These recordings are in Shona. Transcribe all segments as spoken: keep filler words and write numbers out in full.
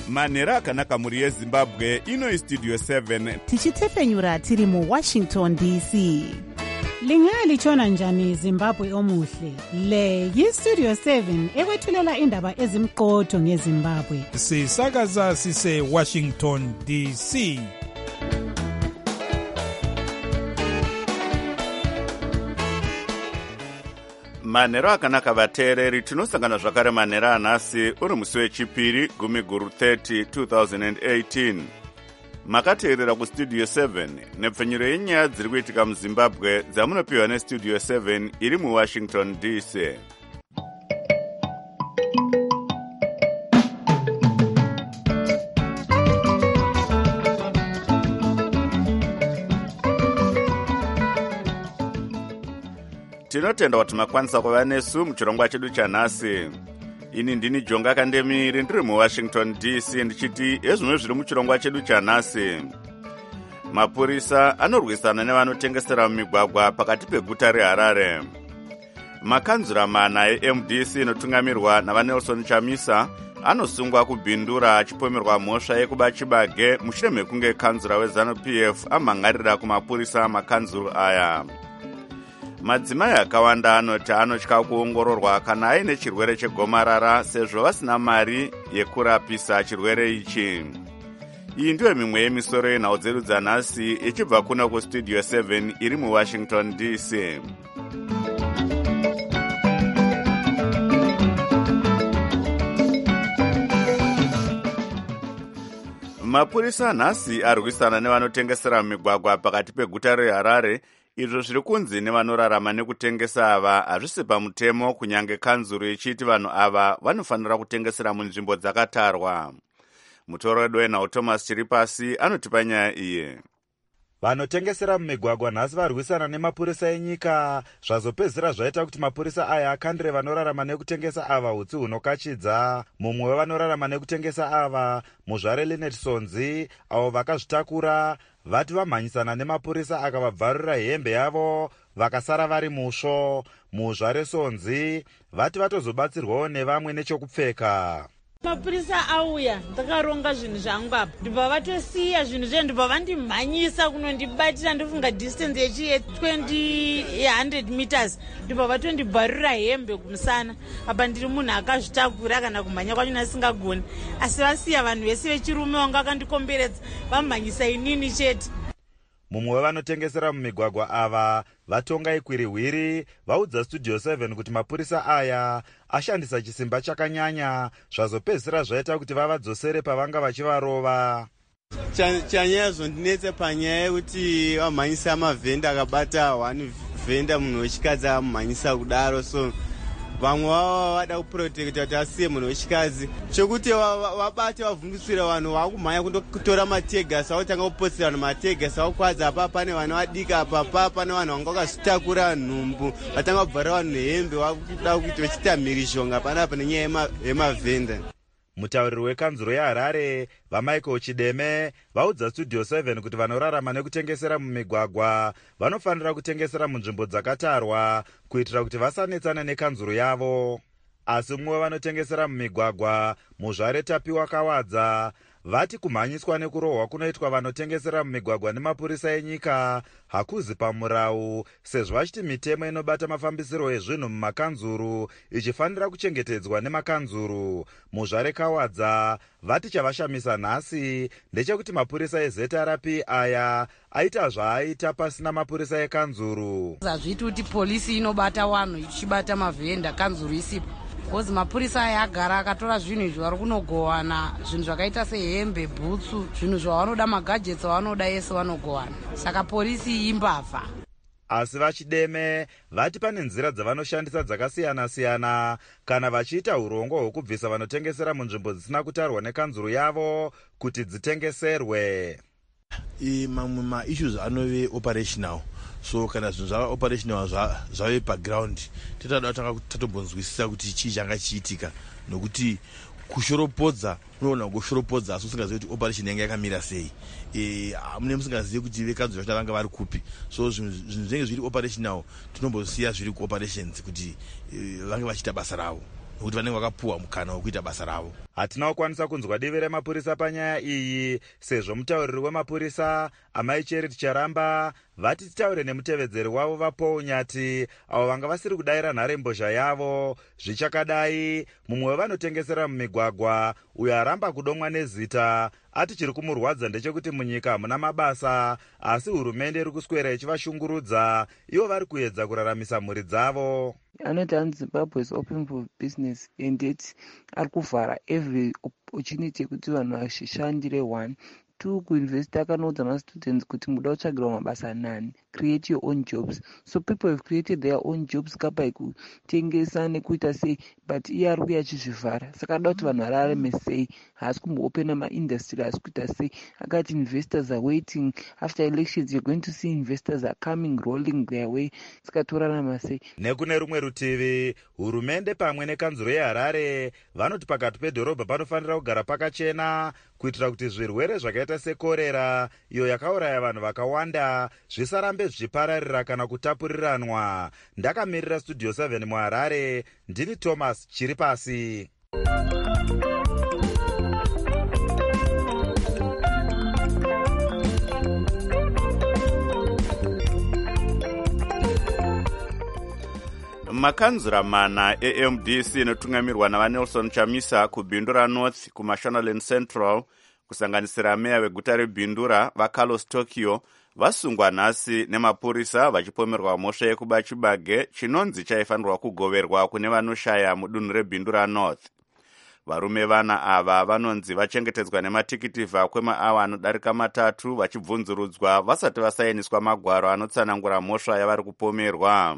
manhero akanaka mhuri yezimbabwe. Ino istudio seven tichitefenyura tiri muwashington D C. Lingalitshona njani Zimbabwe omuhle? Le yistudio seven ekwethulela indaba ezimqotho ngeZimbabwe. Sisakaza sise Washington D C. manhero akanaka vateereri. Tinosangana zvakare manhero anhasi uri musi wechipiri gumi guru thirty twenty eighteen. Makateerera kustudio seven nepfenyuro yenyaya dziri kuitika muzimbabwe dzamunopiwa nestudio seven iri muwashington D C. Tinotenda kuti makwanisa kuva nesu muchirongwa chedu chanhasi. Ini ndini Jonga Kandemiri ndiri muwashington D C ndichiti ezvimwe zviri muchirongwa chedu chanhasi. Mapurisa anorwisana nevanotengesera mumigwagwa pakati peguta reHarare. Makanzura mana e-M D C inotungamirwa navaNelson Chamisa anosungwa kubhindura achipomerwa mhosva yekuba chibage mushure mekunge kanzura weZanu-P F amhangarira kumapurisa makanzuru aya. Madzimai akawanda anoti anotya kuongororwa kana aine chirwere chegomarara sezvo vasina mari yekurapisa chirwere ichi. Iyi ndiyo mimwe yemisoro yenhau dzedu dzanhasi ichibva kuno kustudio seven iri muwashington D C. Mapurisa nhasi arwisana nevanotengesera mumigwagwa pakati peguta reHarare. Izvo zviri kunzi nevanorarama nekutengesa ava hazvisi pamutemo, kunyange kanzuru ichiti vanhu ava vanofanira kutengesera munzvimbo dzakatarwa. Mutoro wedu wenhau Thomas Chiripasi anotipa nyaya iyi. Vanotengesera mumigwagwa nhasi varwisana nemapurisa enyika. Zvazopedzisira zvaita kuti mapurisa aya akandire vanorarama nekutengesa ava hutsi hunokachidza. Mumwe wevanorarama nekutengesa ava, muzvare Linet Sonzi, avo vakazvitakura vati vamhanyisana nemapurisa akavabvarura hembe yavo vakasara vari musvo. Muzvare Sonzi vati vatozobatsirwawo nevamwe nechokupfeka. Mapurisa auya ndakaronga zvinhu zvangu apa ndibva vatosiya zvinhu zve ndibva vandimhanyisa kunondibatira ndofunga distance yechi twenty one hundred meters ndibva vatondibharura hembe kumusana. Apa ndiri munhu akazvitakura kana kumhanya kwacho nasingagoni, asi vasiya vanhu vese vechirume vanga vakandikomberedza vamhanyisa inini chete. Mumwe wevanotengesera mumigwagwa ava vatonga ikwirihwiri vaudza studio seven kuti mapurisa aya ashandisa chisimba chakanyanya, zvazopedzisira zvaita kuti vavadzosere pavanga vachivarova. Chanyaya zvondinetse panyaya yekuti vamhanyisa mavhenda akabata one vhenda munhu wechikadzi amhanyisa kudaro, so vamwe vava vada kuprotekta kuti asiye munhu wechikadzi. Chokuti vabate vavhundutsira vanhu vakumhanya kundotora mategasi vakutanga kupotsera vanhu mategasi vakukwadza. Apa pane vanhu vadika, apa pane vanhu vanga vakazvitakura nhumbu vatanga kubvara vanhu hembe vakuda kuti vachita mhirizhonga panapa nenyaya yemavhenda. Mutauriri wekanzuro yeHarare vaMichael Chideme vaudza studio seven kuti vanorarama nekutengesera mumigwagwa vanofanira kutengesera munzvimbo dzakatarwa kuitira kuti vasanetsana nekanzuro yavo. Asi mumwe vanotengesera mumigwagwa, muzvare Tapiwa Kawadza, vati kumhanyiswa nekurohwa kunoitwa vanotengesera mumigwagwa nemapurisa enyika hakuzi pamurau, sezvo vachiti mitemo inobata mafambisiro ezvinhu mumakanzuru ichifanira kuchengetedzwa nemakanzuru. Muzvare Kawadza vati chavashamisa nhasi ndechekuti mapurisa ezeta R P aya aita zvaaita pasina mapurisa ekanzuru. Hazviti kuti polisi inobata vanhu ichibata mavhenda kanzuru isipo. Kozi mapurisa aya agara akatora zvinhu izvo vari kunogowana, zvinhu zvakaita sehembe, bhutsu, zvinhu zvavanoda, magadgets avanoda ese vanogowana. Saka polisi imbavha. Asi vaChideme vati pane nzira dzavanoshandisa dzakasiyana-siyana kana vachiita urongwa hwekubvisa vanotengesera munzvimbo dzisina kutarwa nekanzuru yavo kuti dzitengeserwe. Mamwe ma-issues anove operational. So kana zvinhu zvava operational zvave paground tinoda kutanga tatobonzwisisa kuti chii changa chiitika, nokuti kushoropodza unoona kushoropodza asi usingazivi kuti operation yanga yakamira sei. E, mune musingazivi kuti vekanzuro yacho vanga vari kupi. So zvinhu zvinenge zviri operational tinombosiya zviri kuoperations kuti e, vange vachiita basa ravo. nokuti vanenge vakapuwa mukana wekuita basa ravo. Hatina kukwanisa kunzwa divi remapurisa panyaya iyi, sezvo mutauriri wemapurisa Amai Charity Charamba vati titaure nemutevedzeri wavo vaPaul Nyati avo vanga vasiri kudayira nharembozha yavo. Zvichakadai, mumwe wevanotengesera mumigwagwa uyo aramba kudomwa nezita ati chiri kumurwadza ndechekuti munyika hamuna mabasa, asi hurumende iri kuswera ichivashungurudza ivo vari kuedza kuraramisa mhuri dzavo. Anoti hanzi Zimbabwe is open for business and yet ari kuvhara every opportunity yekuti vanhu vashishandire. One, two, kuinvesta akanoudza mastudents kuti muda kutsvagirwa mabasa nani, create your own jobs. So people have created their own jobs kapai kutengesa nekuita sei, but iye ari kuya achizvivhara. Saka ada kuti vanhu vararame sei, haasi kumboopena maindustry, haasi kuita sei. Akati investors are waiting, after elections you're going to see investors are coming rolling their way. Saka torarama sei. Nekune rumwe rutivi, hurumende pamwe nekanzuro yeHarare vanoti pakati pedhorobha panofanira kugara pakachena kuitira kuti zvirwere zvakaita sekorera iyo yakauraya vanhu vakawanda zvisarambe zvichipararira kana kutapuriranwa. Ndakamirira Studio seven muHarare, ndini Thomas Chiripasi. Makanzura mana e-M D C inotungamirwa navaNelson Chamisa kuBindura North kuMashonaland Central kusanganisira meya weguta reBindura vaCarlos Tokyo vasungwa nhasi nemapurisa vachipomerwa mhosva yekubachibage chinonzi chaifanirwa kugoverwa kune vanoshaya mudunhu reBindura North. Varume vana ava vanonzi vachengetedzwa nematikiti kwemaawa anodarika matatu vachibvunzurudzwa vasati vasainiswa magwaro anotsanangura mhosva yavari kupomerwa.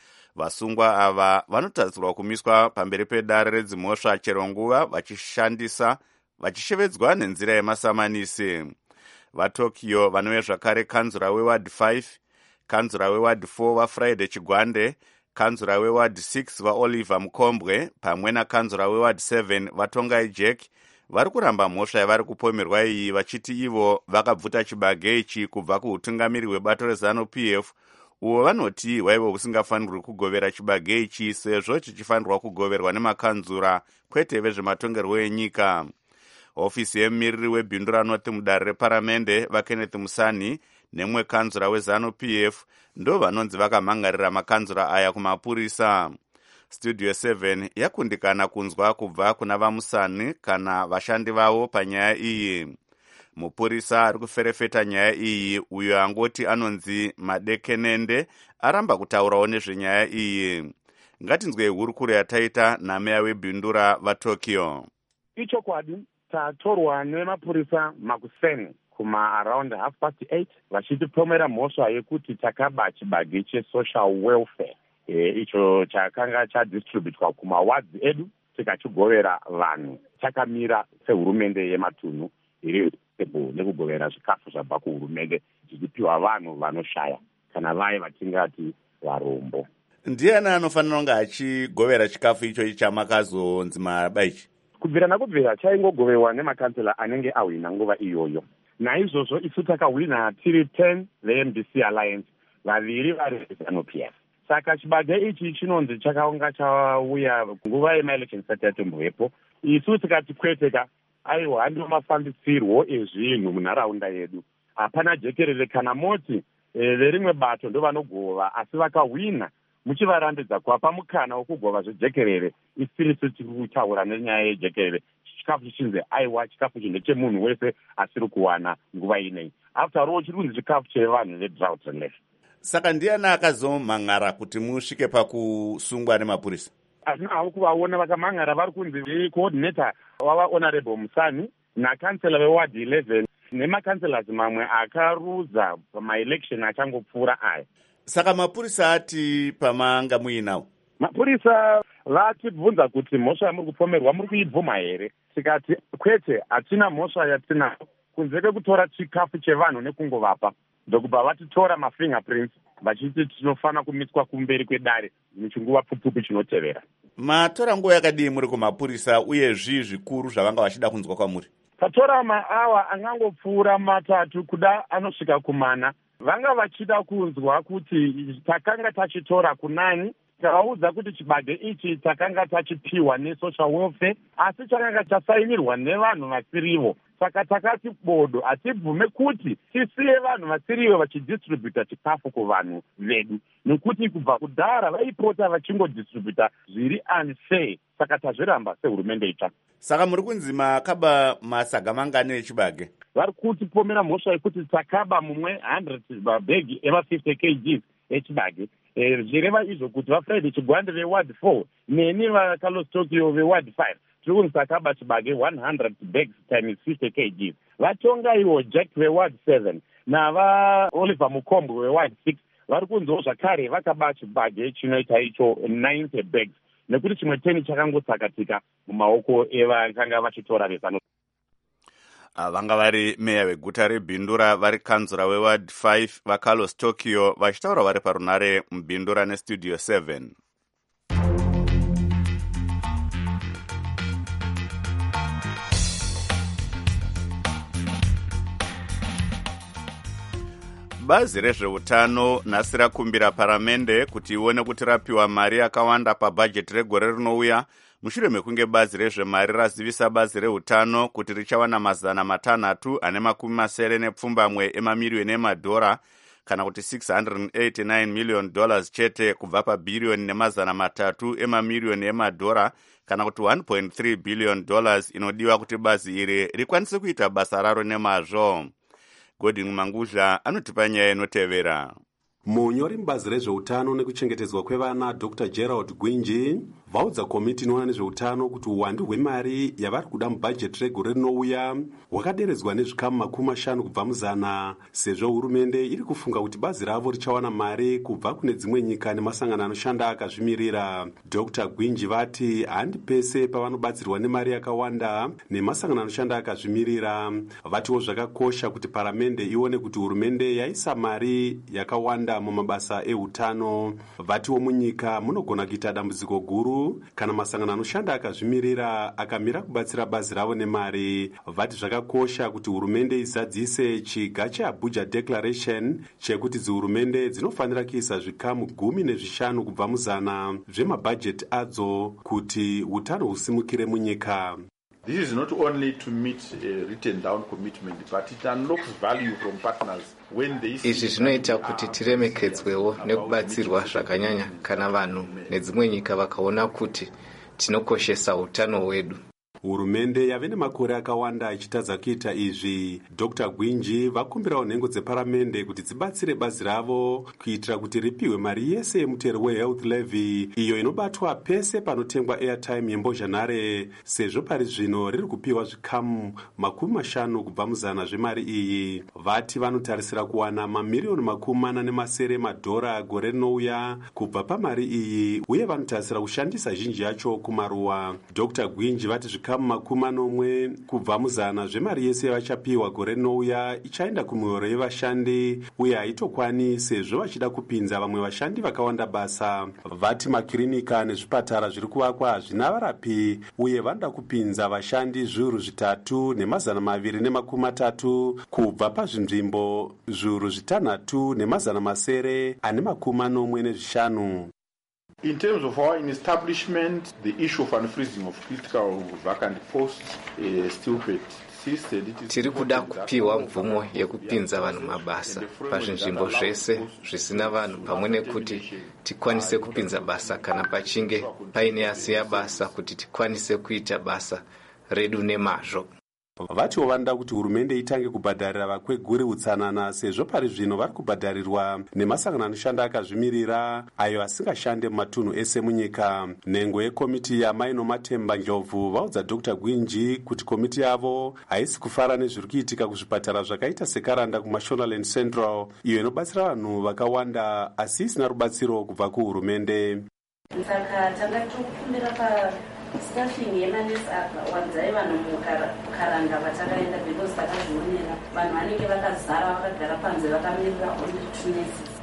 Vasungwa ava vanotarisirwa kumiswa pamberi pedare redzimhosva chero nguva vachishandisa vachishevedzwa nenzira yemasamanisi. VaTokyo vanove zvakare kanzura weward five, kanzura weward four vaFriday Chigwande, kanzura weward six vaOliver Mukombwe pamwe nakanzura weward seven vaTongai Jack vari kuramba mhosva yavari kupomerwa iyi vachiti ivo vakabvuta chibage ichi kubva kuutungamiri hwebato reZANU-P F uwo vanoti waivo usingafanirwi kugovera chibage ichi sezvo chichifanirwa kugoverwa nemakanzura kwete vezvematongerwo enyika. Ofisi yemumiriri weBindura North mudare reparamende vaKenneth Musani nemwe kanzura weZANU-P F ndo vanonzi vakamhangarira makanzura aya kumapurisa. Studio seven yakundikana kunzwa kubva kuna vaMusani kana vashandi vavo panyaya iyi. Mupurisa ari kuferefeta nyaya iyi uyo angoti anonzi Madekenende aramba kutaurawo nezvenyaya iyi. Ngatinzwei hurukuro yataita nameya weBindura vaTokyo. Ichokwadi tatorwa nemapurisa makuseni kuma around half past eight vachitipomera mhosva yekuti takaba chibage chesocial welfare e, icho chakanga chadistributwa kumawards edu tikachigovera vanhu. Takamira sehurumende yematunhu iri nekugovera zvikafu zvabva kuhurumende zvichipiwa vanhu vanoshaya kana vaye vatingati varombo. Ndiani anofanira kunge achigovera chikafu icho chamakazonzi mabaichi? Kubvira nakubvira chaingogoverwa nemakansela anenge ahwina nguva iyoyo. Naizvozvo isu takahwina tiri ten ve-M D C Alliance, vaviri vari ZANU-P F. Saka chibage ichi chinonzi chakaunga chauya nguva yemaelection isati yatombovepo. Isu tikati kweteka aiwa handiwo mafambisirwo ezvinhu munharaunda yedu. Hapana jekerere kana moti e, verimwe bato ndo vanogova asi vakahwina muchivarambidza kuwapa mukana wokugova zvejekerere. Isirisu tiri kutaura nenyaya yejekerere. Chikafu chichinzi aiwa chikafu ichi ndechemunhu wese asiri kuwana nguva inei. After all chiri kunzi chikafu chevanhu vedrought relief. Saka ndiani akazomhan'ara kuti musvike pakusungwa nemapurisa? Hatina havo kuvaona vakamhan'ara vari kunzi vecoordinator wavahonorable Musani nakansela veward eleven nemakanselas mamwe akaruza pamaelection achangopfuura aya. Saka mapurisa ati pamanga muinawo? Mapurisa vatibvunza kuti mhosva yamuri kupomerwa muri kuibvuma here? Tikati kwete, hatina mhosva yatinayo kunze kwekutora chikafu chevanhu nekungovapa. Ndokubva vatitora mafingerprints vachiti tinofana kumiswa kumberi kwedare muchinguva pfupi chinotevera. Matora nguva yakadii muri kumapurisa uye zvii zvikuru zvavanga vachida kunzwa kwamuri? Tatora maawa angangopfuura matatu kuda anosvika kumana. Vanga vachida kunzwa kuti takanga tachitora kunani tavaudza kuti chibage ichi takanga tachipiwa nesocial welfare asi chakanga chasainirwa nevanhu vasirivo. Saka takati bodo hatibvume kuti tisiye vanhu vasirivo vachidistributa chikafu kuvanhu vedu, nekuti kubva kudhara vaipota vachingodhistributa zviri unfair. Saka tazviramba sehurumende itsva. Saka muri kunzi makaba masaga mangani echibage? Vari kutipomera mhosva yekuti takaba mumwe one hundred mabhegi ema fifty kilograms echibage. Zvireva izvo kuti vaFriday Chigwande veward four neni vaCarlos Tokyo veward five tiri kunzi takaba chibage one hundred bags times fifty kilograms. Vatonga ivo Jack veward seven nava Oliver Mukombo veward six vari kunziwo zvakare vakaba chibage chinoita icho ninety bags, nekuti chimwe ten chakangotsakatika mumaoko evakanga vachitora vezano. Vanga vari meya veguta reBhindura vari kanzura weward five vaCarlos Tokyo vachitaura vari parunare muBhindura nestudio seven. Bazi rezveutano nhasi rakumbira paramende kuti ione kuti rapiwa mari yakawanda pabhajeti regore rinouya, mushure mekunge bazi rezvemari razivisa bazi reutano kuti richawana mazana matanhatu ane makumi masere nepfumbamwe emamiriyoni emadhora kana kuti six hundred eighty-nine million dollars chete kubva pabhiriyoni nemazana matatu emamiriyoni emadhora kana kuti one point three billion dollars inodiwa kuti bazi iri rikwanise kuita basa raro nemazvo. Godin Manguzha anotipa nyaya inotevera. Munyori mubazi rezveutano nekuchengetedzwa kwevana Doctor Gerald Gwinji vaudza komiti inoona nezveutano kuti uwandu hwemari yavari kuda mubhajeti regore rinouya hwakaderedzwa nezvikamu makumi mashanu kubva muzana, sezvo hurumende iri kufunga kuti bazi ravo richawana mari kubva kune dzimwe nyika nemasangano anoshanda akazvimirira. Doctor Gwinji vati handi pese pavanobatsirwa nemari yakawanda nemasangano anoshanda akazvimirira. Vatiwo zvakakosha kuti paramende ione kuti hurumende yaisa mari yakawanda mumabasa eutano. Vatiwo munyika munogona kuita dambudziko guru kana masangano anoshanda akazvimirira akamira kubatsira bazi ravo nemari. Vati zvakakosha kuti hurumende izadzise chiga cheAbuja Declaration chekuti dzihurumende dzinofanira kuisa zvikamu gumi nezvishanu kubva muzana zvemabhajeti adzo kuti utano husimukire munyika. This is not only to meet a written down commitment, but it unlocks value from partners when they see. Izvi zvinoita kuti tiremekedzwewo nekubatsirwa zvakanyanya kana vanhu nedzimwe nyika vakaona kuti tinokoshesa utano hwedu. Hurumende yave nemakore akawanda ichitadza kuita izvi. Doctor Gwinji vakumbirawo nhengo dzeparamende kuti dzibatsire bazi ravo kuitira kuti ripiwe mari yese yemutero wehealth levy iyo inobatwa pese panotengwa airtime yembozhanhare, sezvo pari zvino riri kupiwa zvikamu makumi mashanu kubva muzana zvemari iyi. Vati vanotarisira kuwana mamiriyoni makumi mana nemasere madhora gore rinouya kubva pamari iyi, uye vanotarisira kushandisa zhinji yacho kumaruwa. Doctor Gwinji vati zvikamu makumi manomwe kubva muzana zvemari yese vachapiwa gore rinouya ichaenda kumihoro yevashandi, uye haitokwani sezvo vachida kupinza vamwe vashandi vakawanda basa. Vati makirinika nezvipatara zviri kuvakwa hazvina varapi, uye vanoda kupinza vashandi zviuru zvitatu nemazana maviri nemakumi matatu kubva pazvinzvimbo zviuru zvitanhatu nemazana masere ane makumi manomwe nezvishanu. In terms of our establishment, the issue of unfreezing of critical vacant posts is still persisted. Tiri kuda kupiwa mvumo yekupinza vanhu mabasa pazvinzvimbo zvese zvisina vanhu, pamwe nekuti tikwanise kupinza basa kana pachinge paine asiya basa kuti tikwanise kuita basa redu nemazvo. Vatiwo vanoda kuti hurumende itange kubhadharira vakweguri utsanana, sezvo pari zvino vari kubhadharirwa nemasangano anoshanda akazvimirira ayo asingashande mumatunhu ese munyika. Nhengo yekomiti yamaino Matemba Ndlovu vaudza Doctor Gwinji kuti komiti yavo haisi kufara nezviri kuitika kuzvipatara zvakaita seKaranda kuMashonaland Central, iyo inobatsira vanhu vakawanda asi isina rubatsiro kubva kuhurumende. Saka tanga tikumbira pa staffing yemanesi apa wadzai vanhu mukaranga vatakaenda because takazvionera vanhu vanenge vakazara vakagara panze vakamirira only two nurses.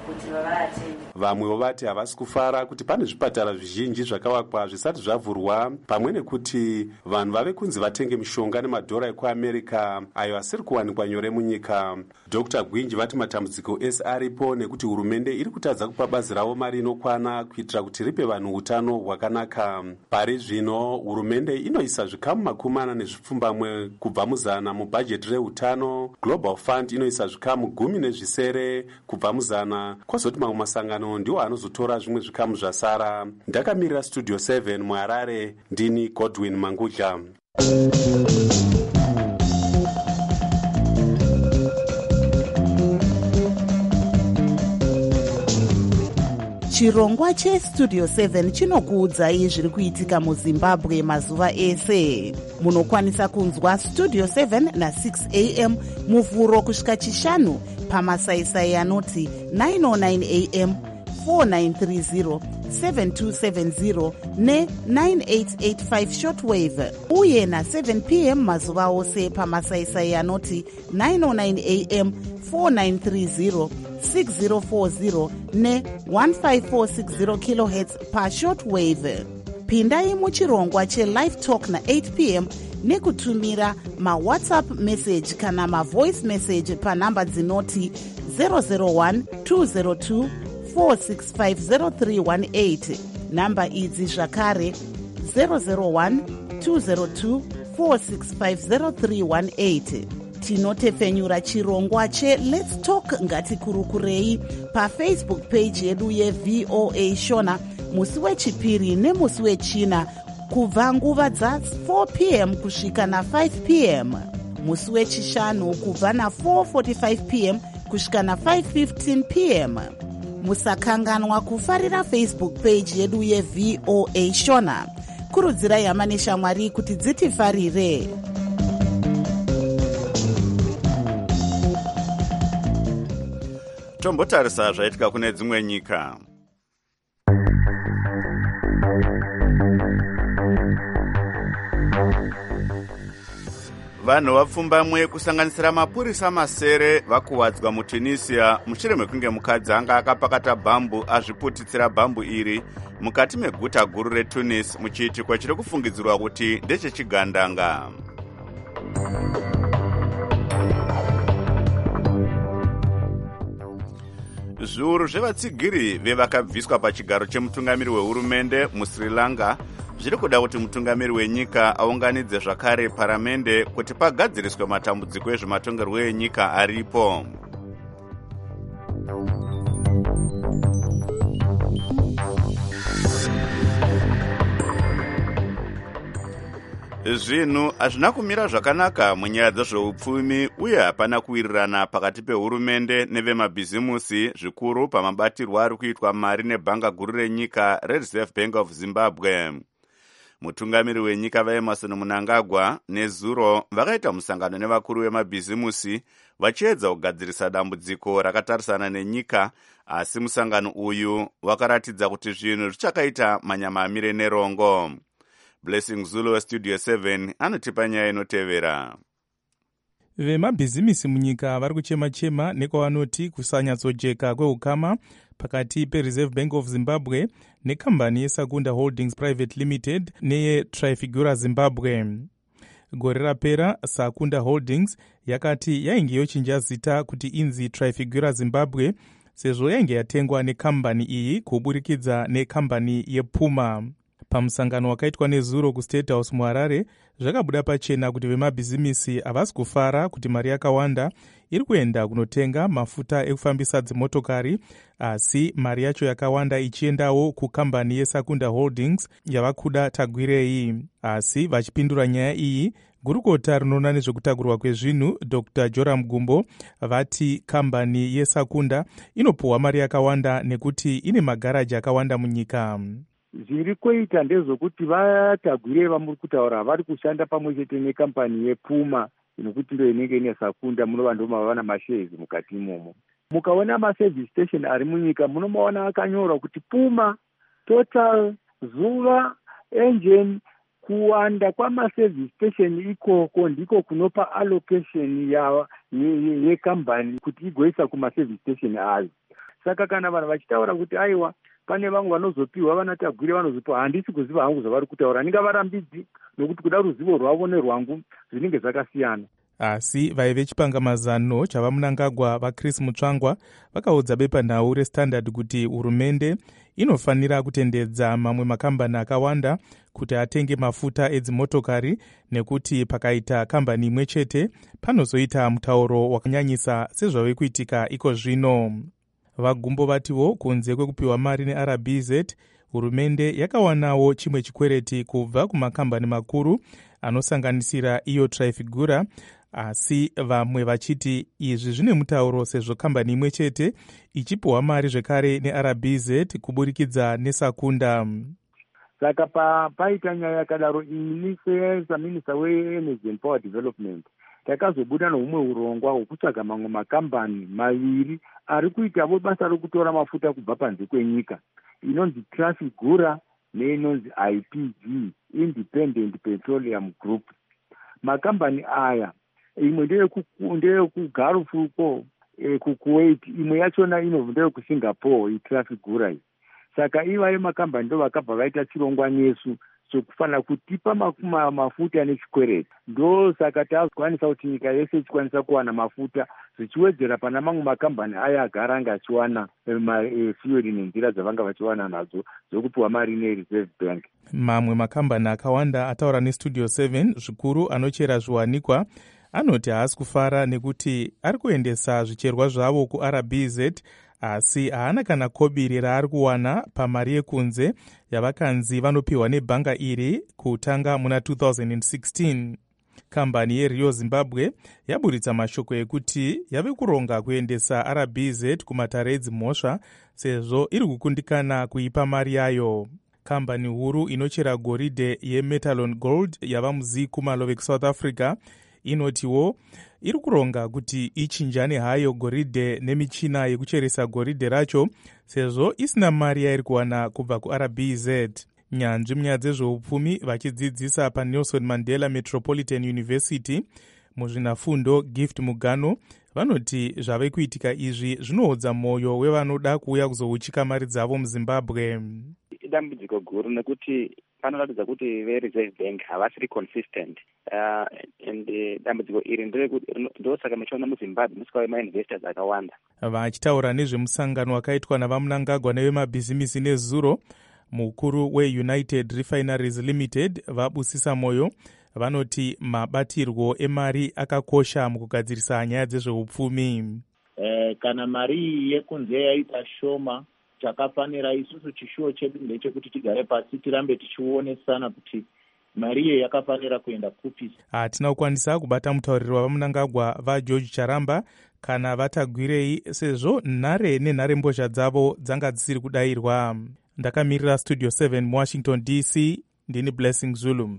kuti vavaatendi. Vamwewo vati havasi kufara kuti pane zvipatara zvizhinji zvakavakwa zvisati zvavhurwa, pamwe nekuti vanhu vave kunzi vatenge mishonga nemadhora ekuamerica ayo asiri kuwanikwa nyore munyika. Dr Gwinji vati matambudziko ese aripo nekuti hurumende iri kutadza kupa bazi ravo mari inokwana kuitira kuti ripe vanhu utano hwakanaka. Pari zvino hurumende inoisa zvikamu makumi mana nezvipfumbamwe kubva muzana mubhajeti reutano. Global Fund inoisa zvikamu gumi nezvisere kubva muzana, kwazoti mamwe masangano ndiwo anozotora zvimwe zvikamu zvasara. Ndakamirira Studio seven muHarare, ndini Godwin Mangudla. Chirongwa cheStudio seven chinokuudzai zviri kuitika muZimbabwe mazuva ese. Munokwanisa kunzwa Studio seven na six a m muvhuro kusvika chishanu pamasaisai anoti nine oh nine a m, four nine three zero, seven two seven zero ne nine eight eight five shortwave, uye na seven p m mazuva ose pamasaisai anoti nine oh nine a m, four nine three zero, six zero four zero ne one five four six zero kilohertz pa shortwave. Pindai muchirongwa cheLive Talk na eight p m nekutumira mawhatsapp message kana mavoice message panhamba dzinoti zero zero one two zero two four six five zero three one eight. Namba idzi zvakare zero zero one two zero two four six five zero three one eight. Tinotefenyura chirongwa che Let's Talk ngatikurukurei paFacebook page yedu yeV O A Shona musi wechipiri nemusi wechina kubva nguva dza four p m kusvika na five p m, musi wechishanu kubva na four forty-five p m kusvika na five fifteen p m. Musakanganwa kufarira Facebook page yedu yeV O A Shona. Kurudzirai hama neshamwari kuti dzitifarire. Tombotarisa zvaitika kune dzimwe nyika. Vanhu vapfumbamwe kusanganisira mapurisa masere vakuwadzwa muTunisia mushure mekunge mukadzi anga akapakata bhambu azviputitsira bhambu iri mukati meguta guru reTunis muchiitiko chiri kufungidzirwa kuti ndechechigandanga. Zviuru zvevatsigiri vevakabviswa pachigaro chemutungamiri wehurumende muSri Lanka zviri kuda kuti mutungamiri wenyika aunganidze zvakare paramende kuti pagadziriswe matambudziko ezvematongerwo enyika aripo. Zvinhu hazvina kumira zvakanaka munyaya dzezveupfumi uye hapana kuwirirana pakati pehurumende nevemabhizimusi zvikuru pamabatirwo ari kuitwa mari nebhanga guru renyika reReserve Bank of Zimbabwe. Mutungamiri wenyika vaEmmerson Mnangagwa nezuro vakaita musangano nevakuru vemabhizimusi vachiedza kugadzirisa dambudziko rakatarisana nenyika, asi musangano uyu wakaratidza kuti zvinhu zvichakaita manyama amire nerongo. Blessing Zulu weStudio seven anotipa nyaya inotevera. Vemabhizimisi munyika vari kuchema-chema nekwavanoti kusanyatsojeka kweukama pakati peReserve Bank of Zimbabwe nekambani yeSakunda Holdings Private Limited neyeTrafigura Zimbabwe. Gore rapera Sakunda Holdings yakati yainge yochinja zita kuti inzi Trafigura Zimbabwe sezvo yainge yatengwa nekambani iyi kuburikidza nekambani yePuma. Pamusangano wakaitwa nezuro kuState House muHarare zvakabuda pachena kuti vemabhizimisi havasi kufara kuti mari yakawanda iri kuenda kunotenga mafuta ekufambisa dzimotokari, asi mari yacho yakawanda ichiendawo kukambani yeSakunda Holdings yavakuda tagwirei. Asi vachipindura nyaya iyi, gurukota rinoona nezvekutakurwa kwezvinhu Doctor Joram Gumbo vati kambani yeSakunda inopuhwa mari yakawanda nekuti ine magaraji akawanda munyika. Zviri kuita ndezvokuti vatagwire vamuri kutaura vari kushanda pamwe chete nekampani yePuma inokuti ndo inenge ine Sakunda, munova ndo mavana mashares mukati imomo. Mukaona maservice station ari munyika munomaona akanyorwa kuti Puma, Total, Zuva, Engine. Kuwanda kwamaservice station ikoko ndiko kunopa allocation ya yekambani kuti igoisa kumaservice station ayo. Saka kana vanhu vachitaura kuti aiwa pane vamwe vanozopiwa vanatagwire vanozopiwa, handisi kuziva hangu zvavari kutaura. Handingavarambidzi nokuti kuda ruzivo rwavo nerwangu zvinenge zvakasiyana. Asi vaive chipangamazano chavamunangagwa vaChris Mutsvangwa vakaudza bepanhau reStandard kuti hurumende inofanira kutendedza mamwe makambani akawanda kuti atenge mafuta edzimotokari, nekuti pakaita kambani imwe chete panozoita mutauro wakanyanyisa sezvave kuitika iko zvino. Vagumbo vatiwo kunze kwekupiwa mari neR B Z, hurumende yakawanawo chimwe chikwereti kubva kumakambani makuru anosanganisira iyo Trafigura, asi vamwe vachiti izvi zvine mutauro sezvo kambani imwe chete ichipiwa mari zvekare neR B Z kuburikidza neSakunda. Saka pa paita nyaya yakadaro, ini sesaminista weEnergy and Power Development takazobuda noumwe urongwa hwokutsvaga mamwe makambani maviri ari kuitavo basa rokutora mafuta kubva panze kwenyika, inonzi Trafigura neinonzi I P G, Independent Petroleum Group. Makambani aya imwe ndeyekugulf uko kukuwait, imwe yachona inobva ndeyekuSingapore, iTrafigura iyi. Saka ivayo makambani ndo vakabva vaita chirongwa nesu sokufanira kutipa makuma mafuta nechikwereti. Ndo saka takwanisa kuti nyika yese ichikwanisa kuwana mafuta, zvichiwedzera pana mamwe makambani aya agara anga achiwana fuel nenzira dzavanga vachiwana nadzo dzokupiwa mari neReserve Bank. Mamwe makambani akawanda ataura neStudio seven zvikuru anochera zviwanikwa anoti haasi kufara nekuti ari kuendesa zvicherwa zvavo kuR B Z, asi haana kana kobiri raari kuwana pamari yekunze yavakanzi vanopiwa nebhanga iri kutanga muna two thousand sixteen. Kambani yeRio Zimbabwe yaburitsa mashoko ekuti yave kuronga kuendesa R B Z kumatare edzimhosva sezvo iri kukundikana kuipa mari yayo. Kambani huru inochera goridhe yeMetalon Gold yava muZikumalove kuSouth Africa inotiwo iri kuronga kuti ichinjane hayo goridhe nemichina yekucheresa goridhe racho sezvo isina mari yairi kuwana kubva kuR B Z. Nyanzvi munyaya dzezveupfumi vachidzidzisa paNelson Mandela Metropolitan University muzvinafundo Gift Mugano vanoti zvave kuitika izvi zvinoodza mwoyo wevanoda kuuya kuzouchika mari dzavo muZimbabwe. Dambudziko guru nekuti panoratidza kuti veReserve Bank havasiri consistent, uh, and dambudziko iri ndosaka muchiona muZimbabwe musikauye mainvestors akawanda. Vachitaura nezvemusangano wakaitwa navamunangagwa nevemabhizimisi nezuro, mukuru weUnited Refineries Limited vabusisa moyo vanoti mabatirwo emari akakosha mukugadzirisa nyaya dzezveupfumi. Eh, kana mari yekunze yaita shoma, chakafanira isusu chishuwo chedu ndechekuti tigare pasi tirambe tichionesana kuti mari iyo yakafanira kuenda kupi. Hatina kukwanisa kubata mutauriri wavamunangagwa vaGeorge Charamba kana vatagwirei sezvo nhare nenhare mbozha dzavo dzanga dzisiri kudayirwa. Ndakamirira Studio seven Washington D C, ndini Blessing Zulu.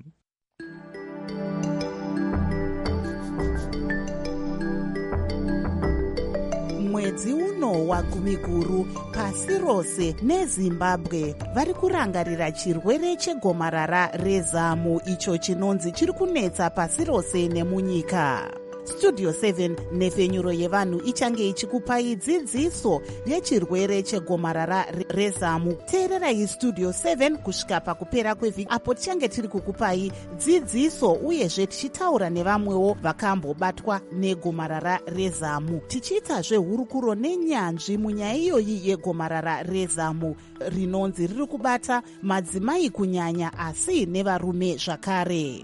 Mwedzi uno wagumi guru pasi rose neZimbabwe vari kurangarira chirwere chegomarara rezamu icho chinonzi chiri kunetsa pasi rose nemunyika. Studio seven nefenyuro yevanhu ichange ichikupai dzidziso yechirwere chegomarara rezamu. Teererai Studio seven kusvika pakupera kwevhiki apo tichange tiri kukupai dzidziso uyezve tichitaura nevamwewo vakambobatwa negomarara rezamu, tichiitazve hurukuro nenyanzvi munyaya iyoyi yegomarara rezamu rinonzi riri kubata madzimai kunyanya asi nevarume zvakare.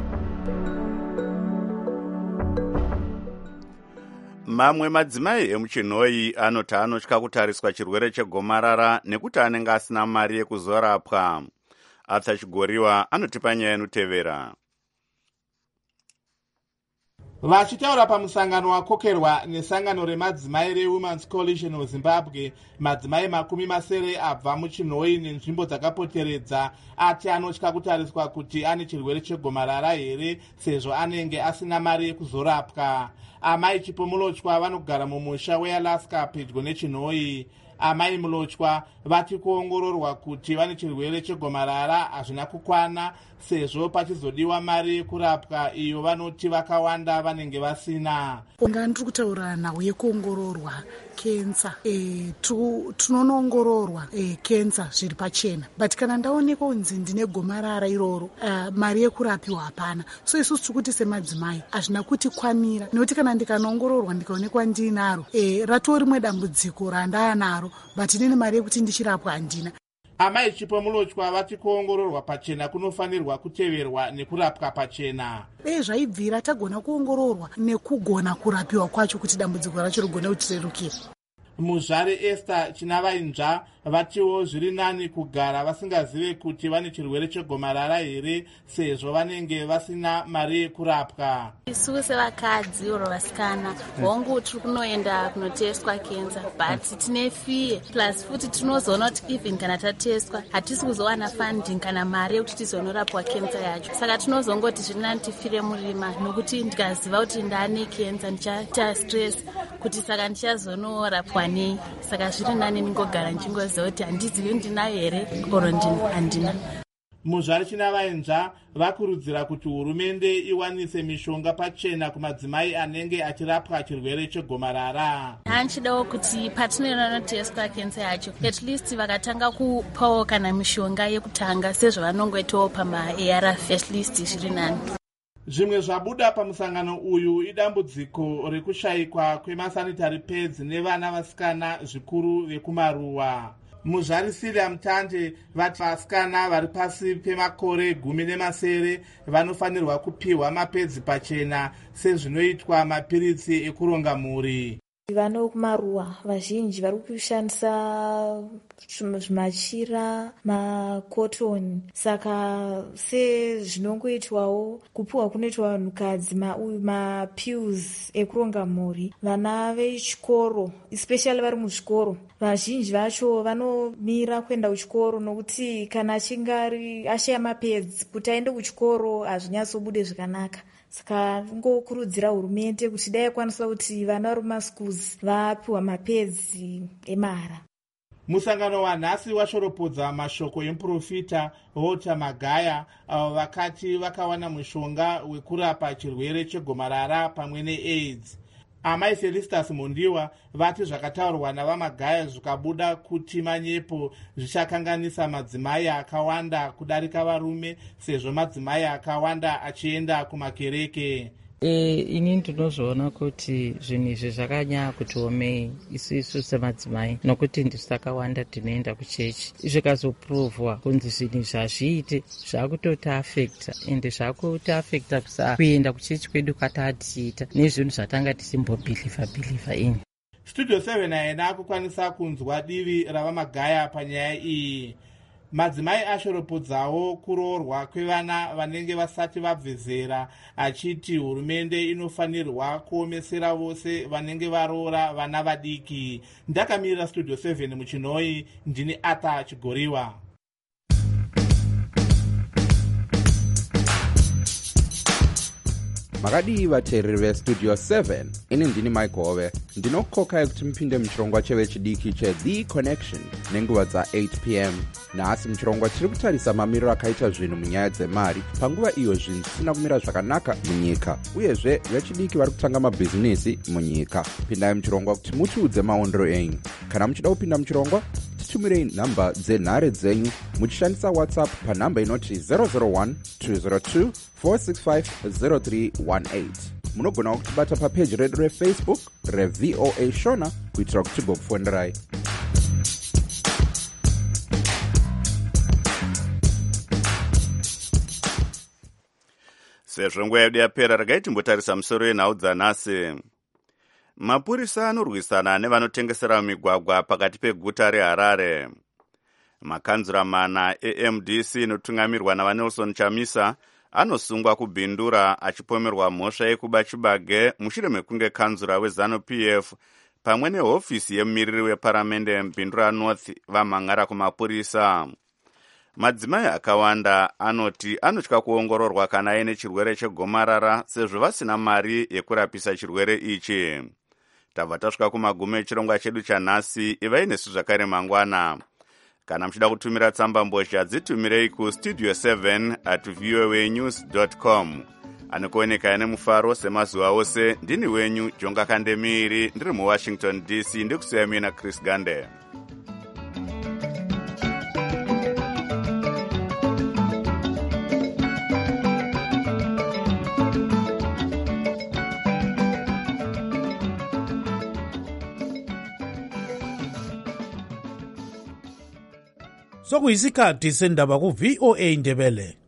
Mamwe madzimai emuchinhoyi anoti anotya kutariswa chirwere chegomarara nekuti anenge asina mari yekuzorapwa. Arthur Chigoriwa anotipa nyaya inotevera. Vachitaura pamusangano wakokerwa nesangano remadzimai reWomen's Coalition of Zimbabwe, madzimai makumi masere abva muchinhoyi nenzvimbo dzakapoteredza ati anotya kutariswa kuti ane chirwere chegomarara here sezvo anenge asina mari yekuzorapwa. Amai Chipomulotshwa vanogara mumusha weAlaska pedyo nechinhoyi. amai Mulochwa vati kuongororwa kuti vane chirwere chegomarara hazvina kukwana sezvo pachizodiwa mari yekurapwa iyo vanoti vakawanda vanenge vasina. Unga ndiri kutaura nhau yekuongororwa kensa e, tunonoongororwa e, kensa zviri pachena, but kana ndaonekwa kunzi ndine gomarara iroro uh, mari yekurapiwa hapana. So isusu tiri kuti semadzimai hazvina kuti kwanira, nekuti kana ndikanoongororwa ndikaonekwa ndinaro e, ratoo rimwe dambudziko randaa naro, but inini mari yekuti ndichirapwa handina. Amai Chipo Mulochwa vati kuongororwa pachena kunofanirwa kuteverwa nekurapwa pachena. Dei zvaibvira tagona kuongororwa nekugona kurapiwa kwacho kuti dambudziko racho rigone kutirerukira. Muzvare Esther Chinavainzva vatiwo zviri nani kugara vasingazive kuti vane chirwere chegomarara here sezvo vanenge vasina mari yekurapwa. Isu sevakadzi oro vasikana hongu tiri kunoenda kunoteswa kensa, but tine fiye plus futi tinozoona kuti even kana tateswa hatisi kuzowana funding kana mari yekuti tizonorapwa kensa yacho. Saka tinozongoti zviri nani tifire murima, nokuti ndikaziva kuti ndane kensa ndichaita stress kuti saka ndichazonorapwa nei. Saka zviri nani ningogara ndingoziva kuti handizivi ndinayo here oro handina. Muzvare Chinavainzva vakurudzira kuti hurumende iwanise mishonga pachena kumadzimai anenge achirapwa chirwere chegomarara. Hanchidawo kuti patinoenda noteswa kensa yacho at least vakatanga kupawo kana mishonga yekutanga sezvavanongoitawo pama-A R V at least zviri nani. Zvimwe zvabuda pamusangano uyu idambudziko rekushayikwa kwemasanitary pads nevana vasikana zvikuru vekumaruwa. Muzvari Siria Mutande vati vasikana vari pasi pemakore gumi nemasere vanofanirwa kupiwa mapedzi pachena sezvinoitwa mapiritsi ekuronga mhuri. Vano kumaruwa vazhinji vari kushandisa zvimachira makotoni, saka sezvinongoitwawo kupiwa kunoitwa vanhukadzi mapills ekuronga mhuri. Vana vechikoro especially vari muzvikoro vazhinji vacho vanomira kuenda kuchikoro nokuti kana achinge ashaya mapedzi kuti aende kuchikoro hazvinyatsobude zvakanaka. Saka ngokurudzira hurumende kuti dai kwanisa kuti vana vari mumaschools vapiwa mapedzi emahara. Musangano wanhasi washoropodza mashoko emuprofita Walter Magaya avo vakati vakawana mushonga wekurapa chirwere chegomarara pamwe neAIDS. Amai Felistas Mondiwa vati zvakataurwa navaMagaya zvikabuda kuti manyepo zvichakanganisa madzimai akawanda kudarika varume sezvo madzimai akawanda achienda kumakereke. E, ini ndinozvoona kuti zvinhu izvi zvakanyanya kuti omei isusu semadzimai, nokuti ndisi takawanda tinoenda kuchechi. Zvikazoprovwa kunzi zvinhu zvazviite zvakutoti afekta ende zvakuti afekta kusa kuenda kuchechi kwedu kwatatiita nezvinhu zvatanga tisimbobhilivha bhilivha ini. Studio seven haina akukwanisa kunzwa divi ravaMagaya panyaya iyi. Madzimai ashoropodzawo kuroorwa kwevana vanenge vasati vabve zera, achiti hurumende inofanirwa kuomesera vose vanenge varoora vana vadiki. Ndakamirira Studio seven muchinoi, ndini Ata Chigoriwa. Makadii vateereri vestudio seven, ini ndini Michael, ndinokokai kuti mupinde muchirongwa chevechidiki cheThe Connection nenguva dza-eight p m nhasi muchirongwa chiri kutarisa mamiriro akaita zvinhu munyaya dzemari panguva iyo zvinhu zvisina kumira zvakanaka munyika, uyezve vechidiki vari kutanga mabhizinesi munyika. Pindai muchirongwa kuti mutiudze maondero enyu. Kana muchida kupinda muchirongwa, titumirei nhamba dzenhare dzenyu muchishandisa WhatsApp panhamba inoti zero zero one two zero two four six five zero three one eight. Munogona kutibata papeji redu reFacebook reV O A Shona kuitira kuti tigokufonderai. Sezvo nguva yedu yapera, regai timbotarisa musoro yenhau dzanhasi. Mapurisa anorwisana nevanotengesera migwagwa pakati peguta reHarare. Makanzura mana eM D C inotungamirwa navaNelson Chamisa anosungwa kubhindura achipomerwa mhosva yekuba chibage mushure mekunge kanzura weZANU-P F pamwe nehofisi yemumiriri weparamende Mbindura North vamhangara kumapurisa. Madzimai akawanda anoti anotya kuongororwa kana aine chirwere chegomarara sezvo vasina mari yekurapisa chirwere ichi. tabva tasvika kumagumo echirongwa chedu chanhasi. ivai nesu zvakare mangwana. Kana muchida kutumira tsamba mbozha dzitumirei kustudio seven at voanews dot com. Anokuoneka ane mufaro semazuva ose. Ndini wenyu Jonga Kandemiri, ndiri muWashington D C, ndikusiyamira na Chris Gande. sokuyisikhathi sendaba ku V O A Ndebele.